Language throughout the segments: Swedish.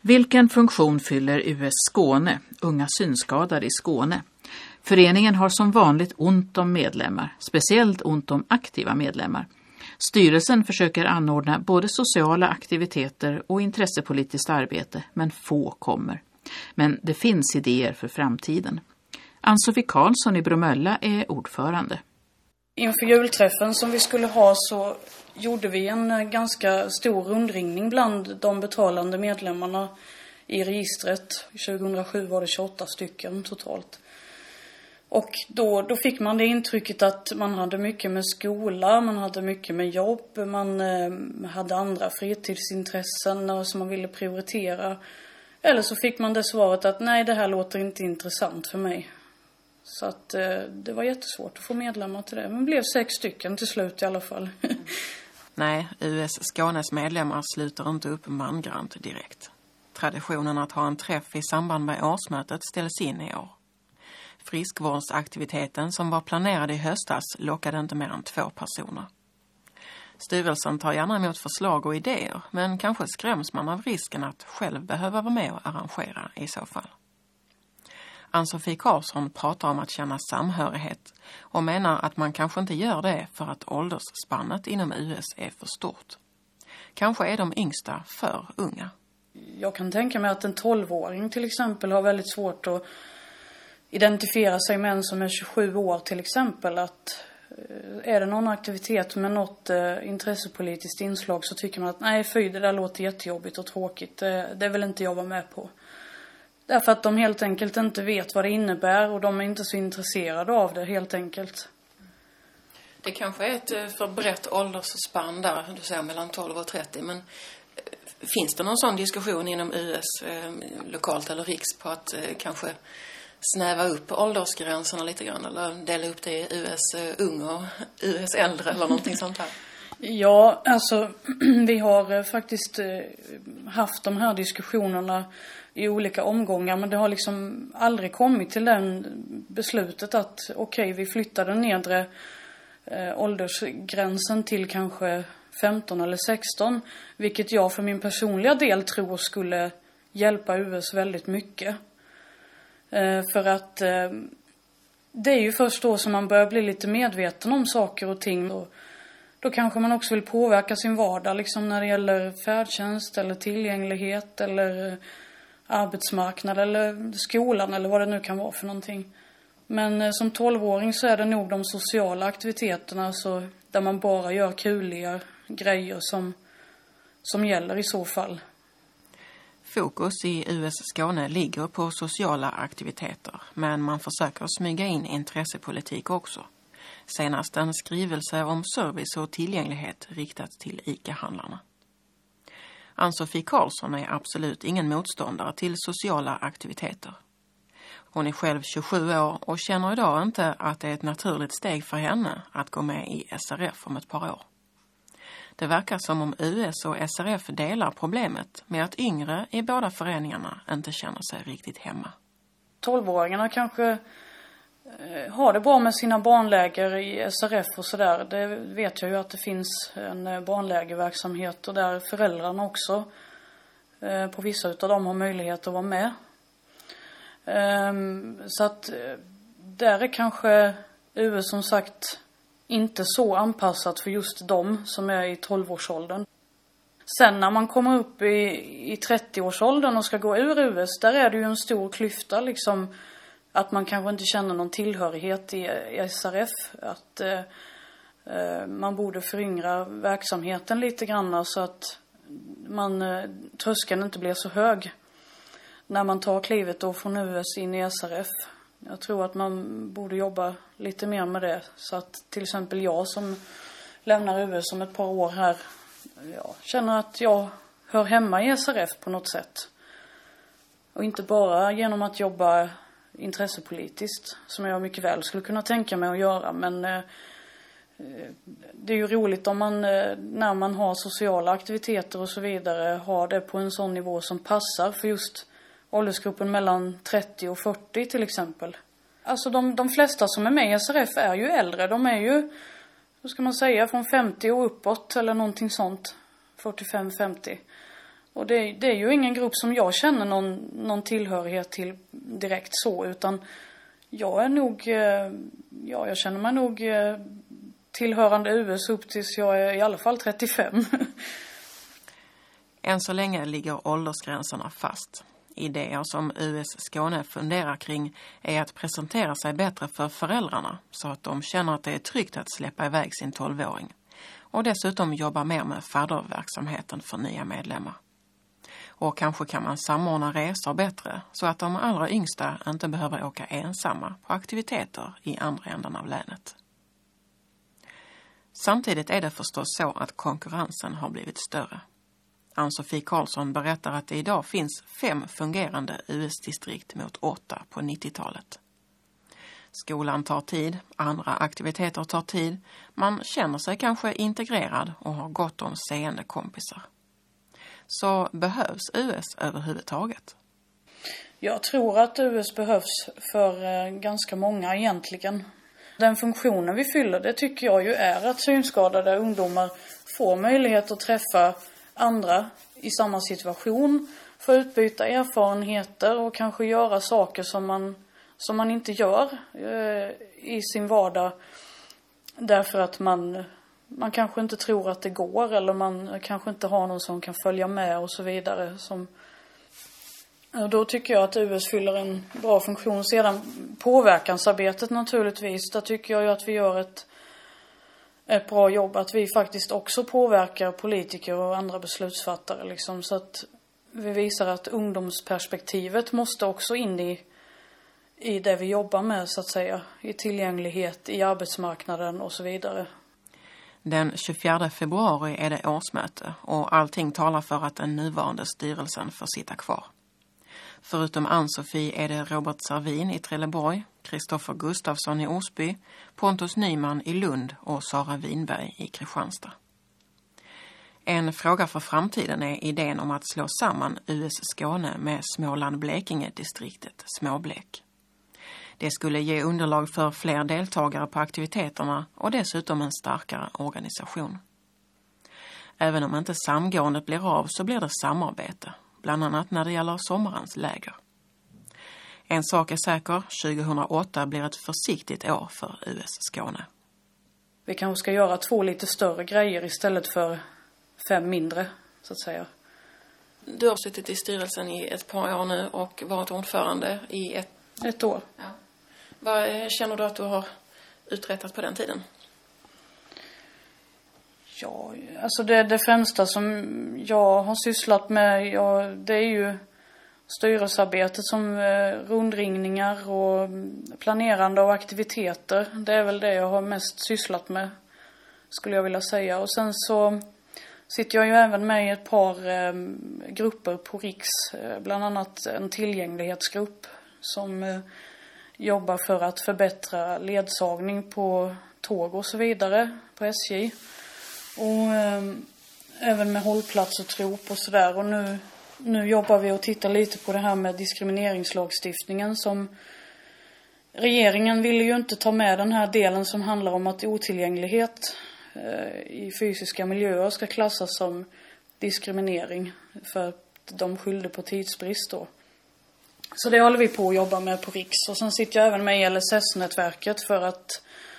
Vilken funktion fyller US Skåne, Unga synskadade i Skåne? Föreningen har som vanligt ont om medlemmar, speciellt ont om aktiva medlemmar. Styrelsen försöker anordna både sociala aktiviteter och intressepolitiskt arbete, men få kommer. Men det finns idéer för framtiden. Ann-Sofie Karlsson i Bromölla är ordförande. Inför julträffen som vi skulle ha så gjorde vi en ganska stor rundringning bland de betalande medlemmarna i registret. 2007 var det 28 stycken totalt. Och då fick man det intrycket att man hade mycket med skola, man hade mycket med jobb, man hade andra fritidsintressen som man ville prioritera. Eller så fick man det svaret att nej, det här låter inte intressant för mig. Så att det var jättesvårt att få medlemmar till det. Men det blev 6 stycken till slut i alla fall. Nej, US Skånes medlemmar sluter inte upp mangrant direkt. Traditionen att ha en träff i samband med årsmötet ställs in i år. Friskvårdsaktiviteten som var planerad i höstas lockade inte mer än 2 personer. Styrelsen tar gärna emot förslag och idéer, men kanske skräms man av risken att själv behöva vara med och arrangera i så fall. Ann-Sofie Karlsson pratar om att känna samhörighet och menar att man kanske inte gör det för att åldersspannet inom US är för stort. Kanske är de yngsta för unga. Jag kan tänka mig att en 12-åring till exempel har väldigt svårt att identifiera sig med en som är 27 år till exempel. Att är det någon aktivitet med något intressepolitiskt inslag så tycker man att nej fy, det där låter jättejobbigt och tråkigt. Det vill inte jag vara med på. Därför att de helt enkelt inte vet vad det innebär och de är inte så intresserade av det helt enkelt. Det kanske är ett för brett åldersspann där, du säger mellan 12 och 30, men finns det någon sån diskussion inom US lokalt eller riks på att kanske snäva upp åldersgränserna lite grann eller dela upp det i US ung och US äldre eller någonting sånt här? Ja, alltså vi har faktiskt haft de här diskussionerna i olika omgångar, men det har liksom aldrig kommit till den beslutet att okej, vi flyttar den nedre åldersgränsen till kanske 15 eller 16, vilket jag för min personliga del tror skulle hjälpa US väldigt mycket. För att det är ju först då som man börjar bli lite medveten om saker och ting. Och då kanske man också vill påverka sin vardag liksom när det gäller färdtjänst eller tillgänglighet eller arbetsmarknad eller skolan eller vad det nu kan vara för någonting. Men som 12-åring så är det nog de sociala aktiviteterna så där man bara gör kuliga grejer som gäller i så fall. Fokus i US Skåne ligger på sociala aktiviteter, men man försöker smyga in intressepolitik också. Senast en skrivelse om service och tillgänglighet riktat till ICA-handlarna. Ann-Sofie Karlsson är absolut ingen motståndare till sociala aktiviteter. Hon är själv 27 år och känner idag inte att det är ett naturligt steg för henne att gå med i SRF om ett par år. Det verkar som om US och SRF delar problemet med att yngre i båda föreningarna inte känner sig riktigt hemma. 12-åringarna kanske har det bra med sina barnläger i SRF och sådär. Det vet jag ju att det finns en barnlägerverksamhet och där föräldrarna också på vissa utav dem har möjlighet att vara med. Så att där är kanske US som sagt inte så anpassat för just dem som är i 12-årsåldern. Sen när man kommer upp i 30-årsåldern och ska gå ur US, där är det ju en stor klyfta liksom att man kanske inte känner någon tillhörighet i SRF. Att man borde föryngra verksamheten lite grann så att tröskeln inte blir så hög när man tar klivet då från US in i SRF. Jag tror att man borde jobba lite mer med det. Så att till exempel jag som lämnar US om ett par år här, jag känner att jag hör hemma i SRF på något sätt. Och inte bara genom att jobba intressepolitiskt, som jag mycket väl skulle kunna tänka mig att göra. Men det är ju roligt om man, när man har sociala aktiviteter och så vidare, har det på en sån nivå som passar för just åldersgruppen mellan 30 och 40 till exempel. Alltså de flesta som är med i SRF är ju äldre. De är ju, hur ska man säga, från 50 och uppåt eller någonting sånt. 45-50. Och det är ju ingen grupp som jag känner någon tillhörighet till direkt så, utan jag är nog, jag känner mig nog tillhörande US upp tills jag är i alla fall 35. Än så länge ligger åldersgränserna fast. Idéer som US Skåne funderar kring är att presentera sig bättre för föräldrarna så att de känner att det är tryggt att släppa iväg sin 12-åring. Och dessutom jobba mer med fadderverksamheten för nya medlemmar. Och kanske kan man samordna resor bättre så att de allra yngsta inte behöver åka ensamma på aktiviteter i andra änden av länet. Samtidigt är det förstås så att konkurrensen har blivit större. Ann-Sofie Karlsson berättar att det idag finns 5 fungerande US-distrikt mot 8 på 90-talet. Skolan tar tid, andra aktiviteter tar tid, man känner sig kanske integrerad och har gott om seende kompisar. Så behövs US överhuvudtaget? Jag tror att US behövs för ganska många egentligen. Den funktionen vi fyller, det tycker jag ju är att synskadade ungdomar får möjlighet att träffa andra i samma situation, få utbyta erfarenheter och kanske göra saker som man inte gör i sin vardag därför att man kanske inte tror att det går, eller man kanske inte har någon som kan följa med och så vidare. Då tycker jag att US fyller en bra funktion. Sedan påverkansarbetet naturligtvis, där tycker jag ju att vi gör ett bra jobb, att vi faktiskt också påverkar politiker och andra beslutsfattare liksom, så att vi visar att ungdomsperspektivet måste också in i det vi jobbar med så att säga, i tillgänglighet, i arbetsmarknaden och så vidare. Den 24 februari är det årsmöte och allting talar för att den nuvarande styrelsen får sitta kvar. Förutom Ann-Sofie är det Robert Servin i Trelleborg, Kristoffer Gustafsson i Osby, Pontus Nyman i Lund och Sara Winberg i Kristianstad. En fråga för framtiden är idén om att slå samman US Skåne med Småland-Blekinge-distriktet Småblek. Det skulle ge underlag för fler deltagare på aktiviteterna och dessutom en starkare organisation. Även om inte samgåendet blir av så blir det samarbete, bland annat när det gäller sommarens läger. En sak är säker, 2008 blir ett försiktigt år för US Skåne. Vi kanske ska göra 2 lite större grejer istället för 5 mindre, så att säga. Du har suttit i styrelsen i ett par år nu och varit ordförande i ett år. Ja. Vad känner du att du har uträttat på den tiden? Ja, alltså det främsta som jag har sysslat med, det är ju styrelsearbetet som rundringningar och planerande av aktiviteter. Det är väl det jag har mest sysslat med, skulle jag vilja säga. Och sen så sitter jag ju även med i ett par grupper på Riks, bland annat en tillgänglighetsgrupp som jobbar för att förbättra ledsagning på tåg och så vidare på SJ. Och även med hållplats och trop och sådär. Och nu jobbar vi och tittar lite på det här med diskrimineringslagstiftningen som regeringen ville ju inte ta med den här delen som handlar om att otillgänglighet i fysiska miljöer ska klassas som diskriminering för att de skyllde på tidsbrist då. Så det håller vi på att jobba med på Riks. Och sen sitter jag även med i LSS-nätverket för att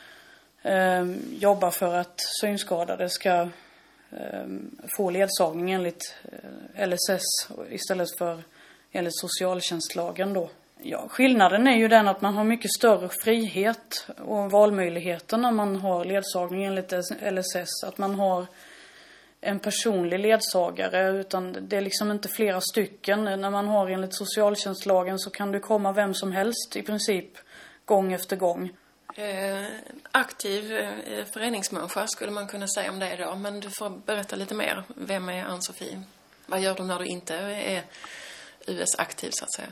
jobba för att synskadade ska få ledsagning enligt LSS istället för enligt socialtjänstlagen då. Ja, skillnaden är ju den att man har mycket större frihet och valmöjligheter när man har ledsagning enligt LSS. Att man har en personlig ledsagare, utan det är liksom inte flera stycken. När man har enligt socialtjänstlagen så kan du komma vem som helst i princip gång efter gång. Aktiv föreningsmänniska skulle man kunna säga om det då. Men du får berätta lite mer. Vem är Ann-Sofie? Vad gör du när du inte är US-aktiv så att säga?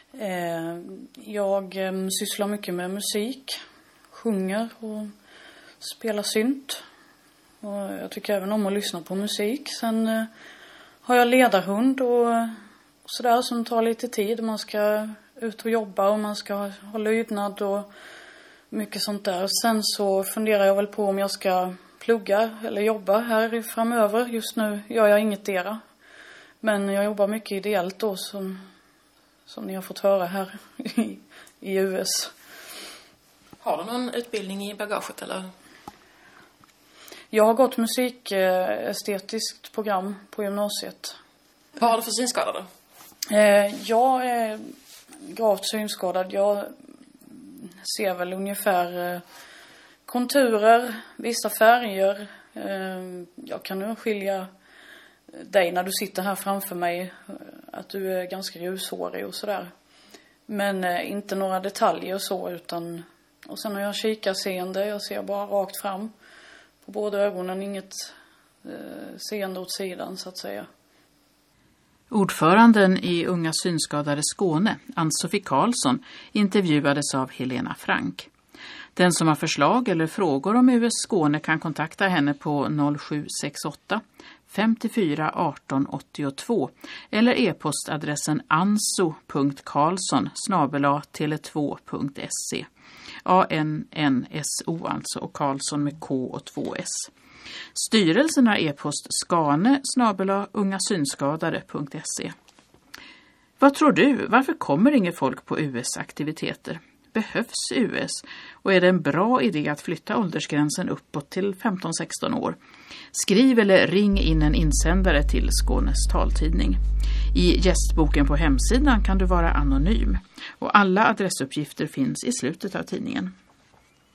Jag sysslar mycket med musik. Sjunger och spelar synt. Och jag tycker även om att lyssna på musik. Sen har jag ledarhund och sådär som tar lite tid. Man ska ut och jobba och man ska ha lydnad och mycket sånt där. Sen så funderar jag väl på om jag ska plugga eller jobba här framöver. Just nu gör jag inget dera. Men jag jobbar mycket ideellt då som ni har fått höra här i US. Har du någon utbildning i bagaget eller? Jag har gått musikestetiskt program på gymnasiet. Vad har du för synskadade? Jag är gravt synskadad. Jag ser väl ungefär konturer, vissa färger. Jag kan nu skilja dig när du sitter här framför mig att du är ganska ljushårig och sådär. Men inte några detaljer och så, utan... Och sen har jag kikarseende, jag ser bara rakt fram på båda ögonen, inget seende åt sidan så att säga. Ordföranden i Unga synskadade Skåne, Ann-Sofie Karlsson, intervjuades av Helena Frank. Den som har förslag eller frågor om US Skåne kan kontakta henne på 0768 54 18 82 eller e-postadressen anso.karlsson@tele2.se. ANNSO alltså, och Karlsson med K och 2 S. Styrelsen har e-post skane@ungasynskadade.se. Vad tror du? Varför kommer inget folk på US-aktiviteter? Behövs US? Och är det en bra idé att flytta åldersgränsen uppåt till 15-16 år? Skriv eller ring in en insändare till Skånes taltidning. I gästboken på hemsidan kan du vara anonym. Och alla adressuppgifter finns i slutet av tidningen.